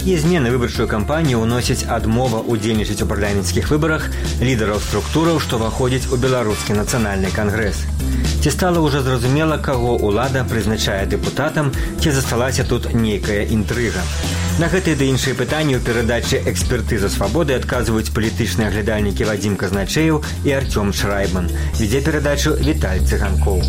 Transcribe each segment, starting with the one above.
Якія змены выбарчую кампанію ўносіць адмова ўдзельнічаць у парламенцкіх выбарах лідараў структураў, што ўваходзяць у беларускі нацыянальны кангрэс? Ці стала ўжо зразумела, каго ўлада прызначае дэпутатам, ці засталася тут нейкая інтрыга? На гэтыя ды іншыя пытанні ў перадачы «Экспертыза свабоды» адказваюць палітычныя аглядальнікі Вадзім Казначеев і Артём Шрайбман. Ведзе перадачу Віталь Цыганкоў.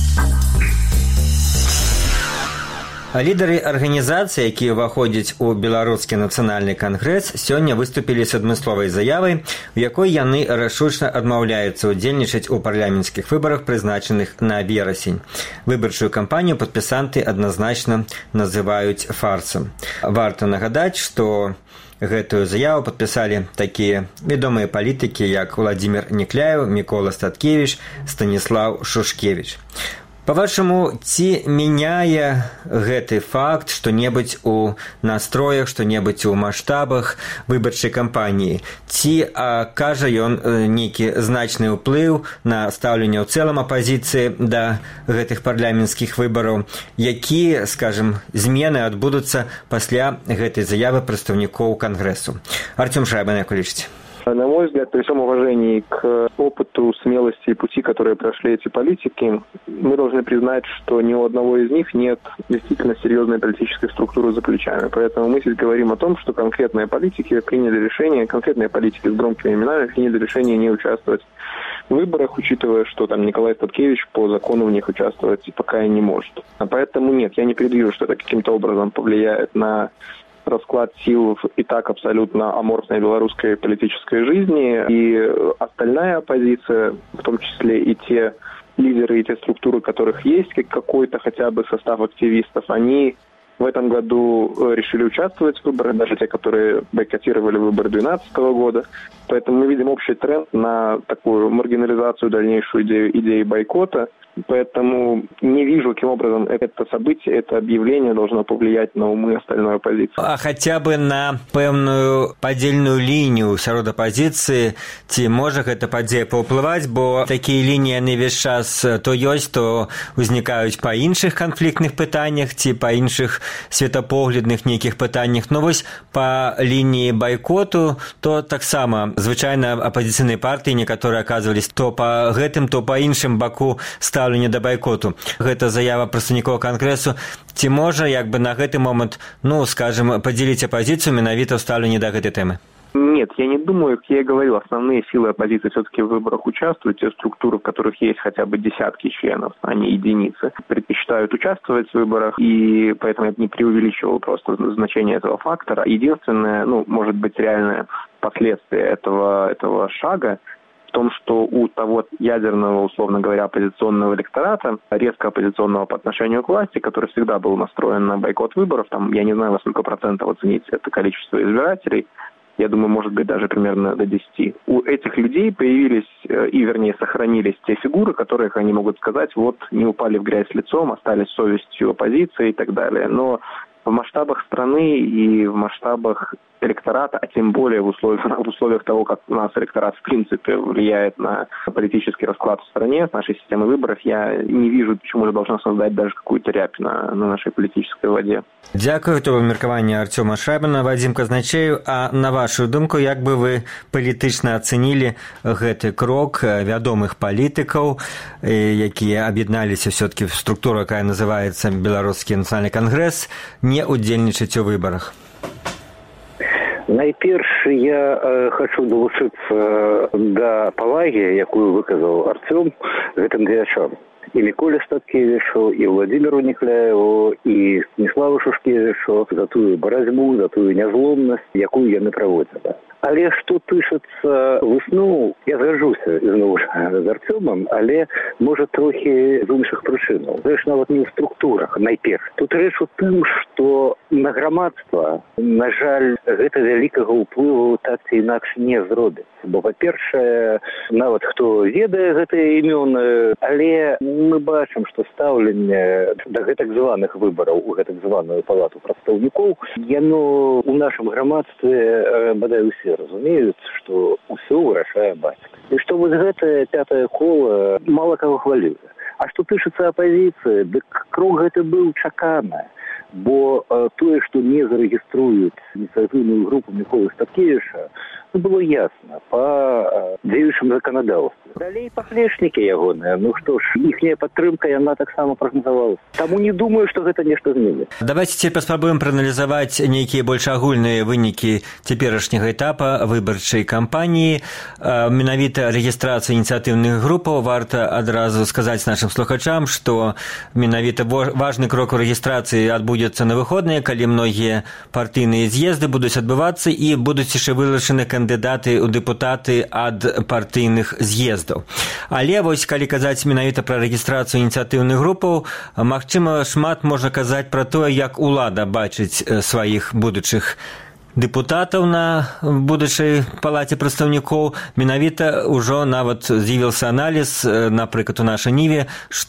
А лідары арганізацыі, якія ўваходзяць у беларускі нацыянальны кангрэс, сёння выступілі з адмысловай заявай, у якой яны рашучна адмаўляюцца ўдзельнічаць у парламенцкіх выбарах, прызначаных на верасень. Выбарчую кампанію падпісанты адназначна называюць фарсам. Варта нагадаць, што гэтую заяву падпісалі такія вядомыя палітыкі, як Владзімір Некляеў, Мікола Статкевіч, Станіслаў Шушкевіч. Па-вашаму, ці мяняе гэты факт што-небудзь у настроях, што-небудзь у маштабах выбарчай кампаніі? Ці акажа ён нейкі значны ўплыў на стаўленне ў цэлым апазіцыі да гэтых парламенцкіх выбараў? Якія, скажам, змены адбудуцца пасля гэтай заявы прадстаўнікоў кангрэсу? Артём Шрайбман, як вы лічыце? На мой взгляд, при всем уважении к опыту, смелости и пути, которые прошли эти политики, мы должны признать, что ни у одного из них нет действительно серьезной политической структуры за плечами. Поэтому мы здесь говорим о том, что конкретные политики приняли решение, конкретные политики с громкими именами приняли решение не участвовать в выборах, учитывая, что там Николай Статкевич по закону в них участвовать пока и не может. А поэтому нет, я не предвижу, что это каким-то образом повлияет на расклад сил в и так абсолютно аморфной белорусской политической жизни, и остальная оппозиция, в том числе и те лидеры, и те структуры, у которых есть какой-то хотя бы состав активистов, они в этом году решили участвовать в выборах, даже те, которые бойкотировали выборы 2012 года. Поэтому мы видим общий тренд на такую маргинализацию дальнейшую идеи бойкота. Поэтому не вижу, каким образом это событие, это объявление должно повлиять на умы остальной оппозиции. А хотя бы на пэўную падзельную лінію сярод апозіцыі, ці можа гэта падзея паўплываць, бо такія лініі яны весь час то ёсць, то ўзнікаюць па іншых канфліктных пытаннях ці па іншых светапоглядных нейкіх пытаннях. Но вось па лініі байкоту, то таксама звычайна апозіцыйныя партыі некаторыя аказвались то па гэтым, то па іншым баку стаўлення да байкоту. Гэта заява прадстаўнікоў кангрэсу. Ці можа, як бы на гэты момант, скажем, падзеліць апозіцыю менавіта ў стаўленні да гэтай тэмы? Нет, я не думаю, как я и говорил, основные силы оппозиции все-таки в выборах участвуют, те структуры, в которых есть хотя бы десятки членов, а не единицы, предпочитают участвовать в выборах, и поэтому я не преувеличивал просто значение этого фактора. Единственное, может быть, реальное последствие этого шага в том, что у того ядерного, условно говоря, оппозиционного электората, резко оппозиционного по отношению к власти, который всегда был настроен на бойкот выборов, там, я не знаю, во сколько процентов оценить это количество избирателей, я думаю, может быть, даже примерно до 10. У этих людей появились, вернее, сохранились те фигуры, которых они могут сказать, вот, не упали в грязь лицом, остались совестью оппозиции и так далее. Но в масштабах страны и в масштабах электората, а тем более в условиях того, как у нас электорат в принципе влияет на политический расклад в стране, с нашей системой выборов, я не вижу, почему это должно создать даже какую-то рябь на нашей политической воде. Дякую, это меркаванне Артёма Шрайбмана, Вадзім Казначеев. А на вашу думку, як бы вы палітычна ацэнілі гэты крок вядомых палітыкаў, якія аб'ядналіся все-таки в структуру, якая называется Беларускі нацыянальны кангрэс, не удзельнічаць у выбарах? Найперш я хочу долучыцца да павагі, якую выказаў Артём гэтым дзеячам. І Міколе Статкевічу, і Владзіміру Некляеву, і Станіславу Шушкевічу за тую барацьбу, за тую нязломнасць, якую яны праводзяць. Але што тычыцца высноў, я згаджуся зноў з Артёмам, але можа трохі з іншых прычынаў. Рэч нават не ў структурах найперш. Тут рэч у тым, што на грамадства, на жаль, гэта вялікага ўплыву так ці інакш не зробіць. Бо, па-першае, нават хто ведае гэтыя імёны, але мы бачым, што стаўленне да гэтак званых выбараў у гэтак званую палату прадстаўнікоў, яно ў нашым грамадстве бадай усе разумеюць, што ўсё вырашае бацька. І што вось гэтае пятае кола мала каго хвалюе. А што тычыцца апазіцыі, дык крок гэты быў чаканы. Бо тое, што не зарэгіструюць ініцыятыўную групу Міколы Статкевіча, было ясно по дзеючым заканадаўству. Далей паплечнікі ягоныя, што ж, іхняя падтрымка, яна таксама прагназавалася. Таму не думаю, што гэта нешта зменіць. Давайте цяпер паспрабуем прааналізаваць нейкія больш агульныя вынікі цяперашняга этапа выбарчай кампаніі. Менавіта рэгістрацыя ініцыятыўных групаў. Варта адразу сказаць нашым слухачам, што менавіта важны крок у рэгістрацыі адбудзецца на выходныя, калі многія партыйныя з'езды будуць адбывацца і будуць яшчэ вылучаны кандыдаты ў дэпутаты ад партыйных з'ездаў. Але вось калі казаць менавіта пра рэгістрацыю ініцыятыўных групаў, магчыма, шмат можна казаць пра тое, як улада бачыць сваіх будучых дэпутатаў на будучай палаце прадстаўнікоў. Менавіта ўжо нават з'явіўся аналіз, напрыклад, у нашай Ніве,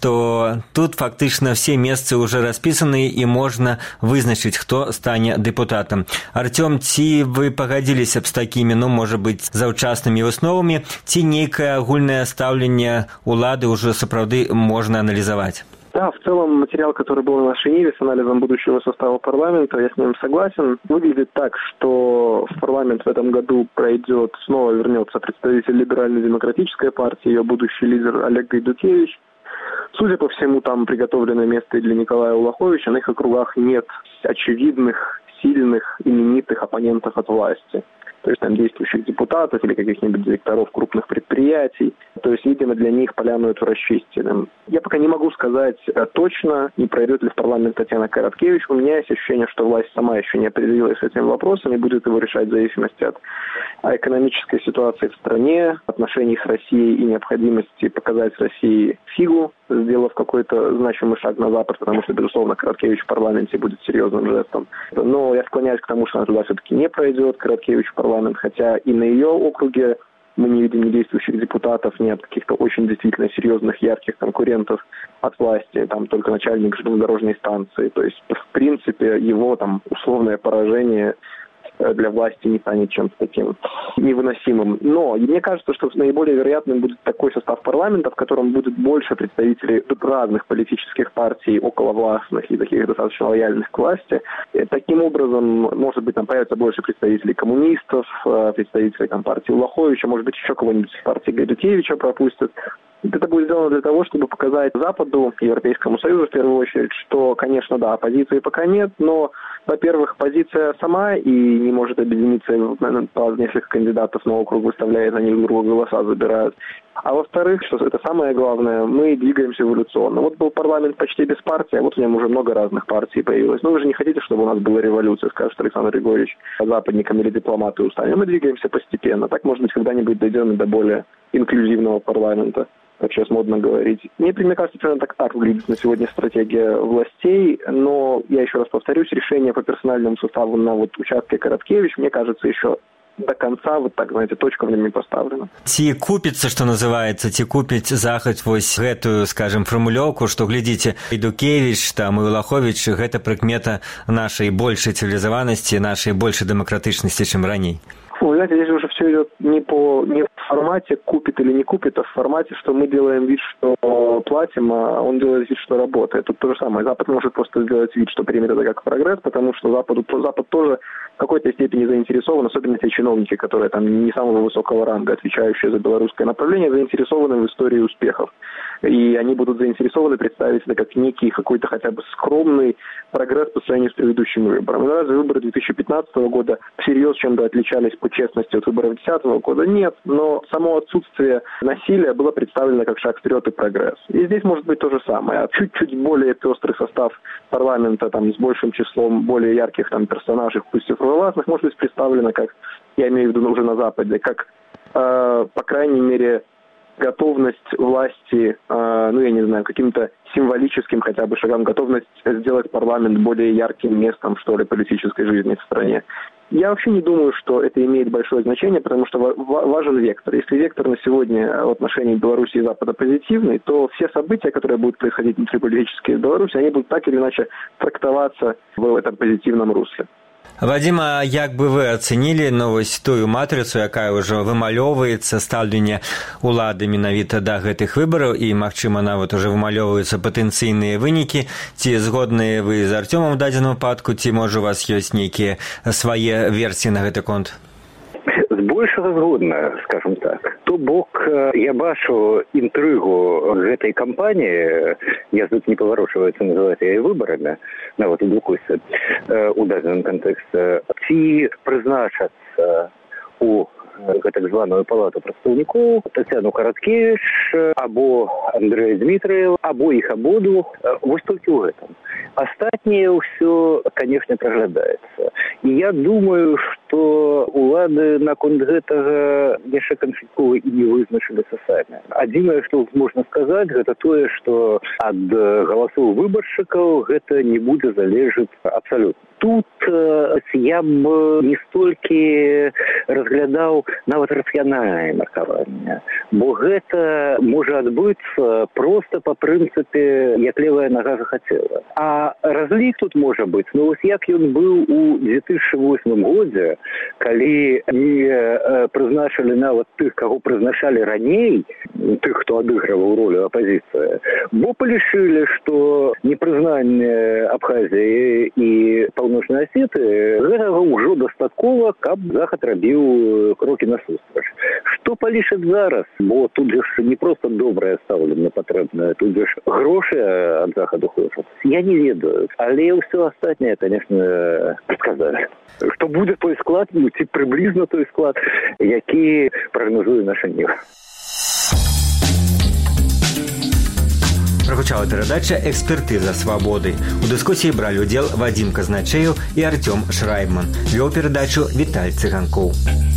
што тут фактычна все месцы ўжо распісаны і можна вызначыць, хто стане дэпутатам. Артём, ці вы пагадзіліся б з такімі, можа быць, заўчаснымі высновамі, ці нейкае агульнае стаўленне улады ўжо сапраўды можна аналізаваць? Да, в целом материал, который был на нашей Ниве с анализом будущего состава парламента, я с ним согласен. Выглядит так, что в парламент в этом году снова вернется представитель Либерально-демократической партии, ее будущий лидер Олег Гайдукевич. Судя по всему, там приготовлено место и для Николая Улаховича. На их округах нет очевидных, сильных, именитых оппонентов от власти. То есть там действующих депутатов или каких-нибудь директоров крупных предприятий. То есть, видимо, для них поляну эту расчистили. Я пока не могу сказать точно, не пройдет ли в парламент Татьяна Короткевич. У меня есть ощущение, что власть сама еще не определилась с этим вопросом и будет его решать в зависимости от экономической ситуации в стране, отношений с Россией и необходимости показать России фигу, сделав какой-то значимый шаг на Запад, потому что, безусловно, Короткевич в парламенте будет серьезным жестом. Но я склоняюсь к тому, что она туда все-таки не пройдет, Короткевич в парламент, хотя и на ее округе мы не видим ни действующих депутатов, ни от каких-то очень действительно серьезных, ярких конкурентов от власти, там только начальник железнодорожной станции. То есть, в принципе, его там условное поражение для власти не станет чем-то таким невыносимым. Но мне кажется, что наиболее вероятным будет такой состав парламента, в котором будет больше представителей разных политических партий, околовластных и таких достаточно лояльных к власти. И таким образом, может быть, там появится больше представителей коммунистов, представителей партии Улаховича, может быть, еще кого-нибудь из партии Гайдукевича пропустят. Это будет сделано для того, чтобы показать Западу, Европейскому Союзу в первую очередь, что, конечно, да, оппозиции пока нет, но, во-первых, оппозиция сама и не может объединиться, по несколько кандидатов на округ выставляет, они друг друга голоса забирают. А во-вторых, что это самое главное, мы двигаемся эволюционно. Вот был парламент почти без партии, а вот в нем уже много разных партий появилось. Ну, вы же не хотите, чтобы у нас была революция, скажет Александр Григорьевич, западникам или дипломаты устали. Мы двигаемся постепенно. Так, может быть, когда-нибудь дойдем до более инклюзивного парламента, как сейчас модно говорить. Мне кажется, примерно так выглядит на сегодня стратегия властей, но я еще раз повторюсь, решение по персональному составу на участке Короткевич, мне кажется, еще до конца, точка в нем не поставлена. Ці купіцца, што называецца, ці купіць Захад вось гэтую, скажем, фармулёўку, што, глядзіце, Гайдукевич, там, і Улахович, гэта прыкмета нашай большай цывілізаванасці, нашай большай дэмакратычнасці, чым раней. Вы знаете, здесь уже все идет не в формате купит или не купит, а в формате, что мы делаем вид, что платим, а он делает вид, что работает. Тут то же самое. Запад может просто сделать вид, что примет это как прогресс, потому что Запад тоже в какой-то степени заинтересован, особенно те чиновники, которые там не самого высокого ранга, отвечающие за белорусское направление, заинтересованы в истории успехов. И они будут заинтересованы представить это как некий какой-то хотя бы скромный прогресс по сравнению с предыдущими выборами. Но разве выборы 2015 года всерьез чем-то отличались по честности от выборов 2010 года? Нет, но само отсутствие насилия было представлено как шаг вперед и прогресс. И здесь может быть то же самое. А чуть-чуть более пестрый состав парламента там, с большим числом более ярких там, персонажей, пусть и провластных, может быть представлено как, я имею в виду уже на Западе, как, по крайней мере, готовность власти, я не знаю, каким-то символическим хотя бы шагам, готовность сделать парламент более ярким местом, что ли, политической жизни в стране. Я вообще не думаю, что это имеет большое значение, потому что важен вектор. Если вектор на сегодня в отношении Беларуси и Запада позитивный, то все события, которые будут происходить внутриполитически в Беларуси, они будут так или иначе трактоваться в этом позитивном русле. Вадима, як бы вы ацэнілі тую матрыцу, якая ўжо вымалёўваецца стаўленне улады менавіта да гэтых выбараў і, магчыма, нават уже вымалёўваюцца патэнцыйныя вынікі? Ці згодныя вы з Артёмам у дадзеным выпадку, ці, можа, у вас ёсць нейкія свае версіі на гэты конт? Збольшага згодна, скажем так. То бок, я бачу інтрыгу гэтай кампаніі, язык не паварочваецца называць яе выбарамі, нават у Дукусе, у дадзеным кантэксце, ці прызначацца у так званую палату прадстаўнікоў Тацяну Караткевіч або Андрэя Дмітраева, або іх абодвух, вось толькі ў гэтым. Астатняе ўсё, канешне, праглядаецца. І я думаю, што улады наконт гэтага яшчэ канчаткова і не вызначыліся самі. Адзінае, што можна сказаць, гэта тое, што ад галасоў выбаршчыкаў гэта не будзе залежыць абсалютна. Тут я б не столькі разглядаў нават рацыянальнае меркаванне, бо гэта можа адбыцца проста па прынцыпе, як левая нага захацела. А разлік тут можа быць, вось як ён быў у 2008 годзе, калі не прызначылі нават тых, каго прызначалі раней, тых, хто адыгрываў ролю апазіцыі, бо палічылі, што непрызнанне Абхазіі і Паўночнай Асеты гэтага ўжо дастаткова, каб Захад рабіў крокі насустрач. Што палічаць зараз? Бо тут яшчэ не проста добрае стаўленне патрэбнае, тут яшчэ грошы ад Захаду хочуць. Я не ведаю, але ўсё астатняе, конечно, сказалі. Што будзе той склад, ці прыблізна той склад, які прагназуе наша НІВ. Прагучала перадача «Экспертыза свабоды». У дыскусіі бралі ўдзел Вадзім Казначэеў і Артём Шрайбман. Вёў перадачу Віталь Цыганкоў.